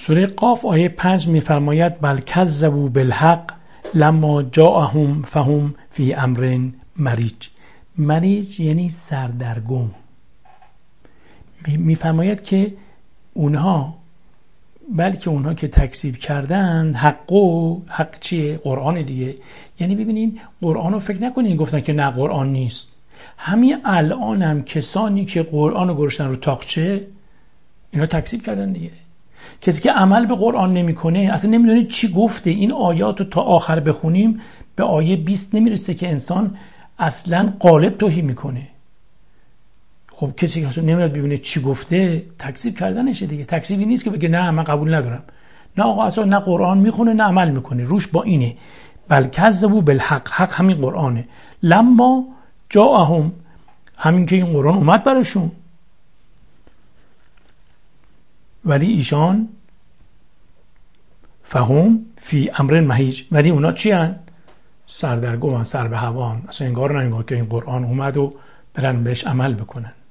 سوره قاف آیه 5 میفرماید بل کذبوا بالحق لما جاءهم فهم فی امر مریج. مریج یعنی سردرگم. میفرماید که اونها که تکذیب کردند حق چیه؟ قرآن دیگه. یعنی ببینین قرآن رو فکر نکنین گفتن که نه قرآن نیست. همین الان هم کسانی که قرآن رو گذاشتن رو تاقچه اینا تکذیب کردن دیگه. کسی که عمل به قرآن نمیکنه اصلا نمیدونه چی گفته. این آیات رو تا آخر بخونیم به آیه 20 نمیرسه که انسان اصلا قالب توهی میکنه. خب کسی که اصلا نمیاد ببینه چی گفته تکذیب کردنشه دیگه. تکذیبی نیست که بگه نه من قبول ندارم. نه آقا اصلا نه قرآن میخونه نه عمل میکنه. روش با اینه بل کذبوا بالحق. حق همین قرآنه. لما جاءهم، همین که این قرآن اومد براشون، ولی ایشان فهم فی امر مهیج، ولی اونا چی هن؟ سردرگم هن، سر به هوا هن. اصلا انگار نه انگار که این قرآن اومد و برن بهش عمل بکنن.